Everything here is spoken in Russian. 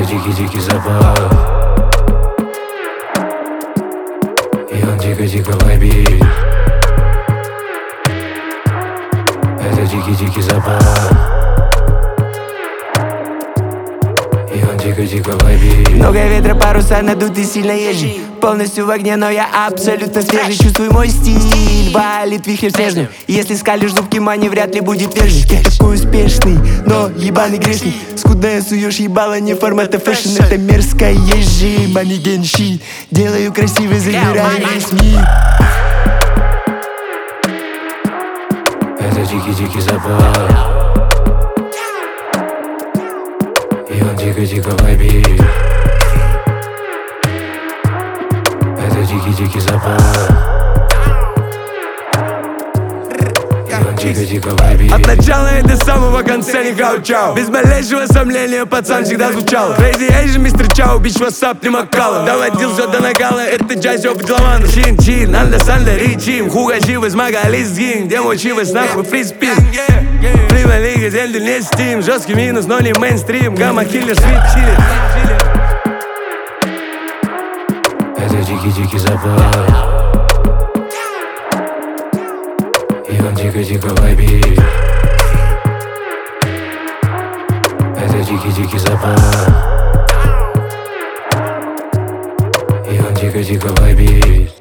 дикий-дикий запах, и он дико-дико вайбит. Это дикий-дикий запах, и он дико-дико вайбит. Много ветра, паруса надуты, сильно езжу. Полностью в огне, но я абсолютно свежий. Чувствуй мой стиль, валит вихрь снежный. Если скалишь зубки, мани вряд ли будет вежливый. Я такой успешный, но ебаный грешник. Скудная суешь ебало, не формата фэшн. Это мерзкая ежи, мани генши. Делаю красивый, забираю весь мир. Это дикий-дикий запах, и он дико-дико вайбит. Это дикий-дикий запах, и он дико-дико вайбит. От начала и до самого конца не хау-чау. Без малейшего сомнения пацан всегда звучал. Crazy Asian, мистер Чау, бич вассап, не макалом. Доводил все до накала, это джаз, опыт лаван. Чин-чин, анда-санда, ричим. Хугачивы, смагали сгин. Где мучивы, нахуй фриспин. Прива лига, зельды не стим. Жесткий минус, но не мейнстрим. Гамма-киллер, свит, чили. Это дикий-дикий запах, и он дико-дико вайбит. Это дикий-дикий запах, и он дико-дико вайбит.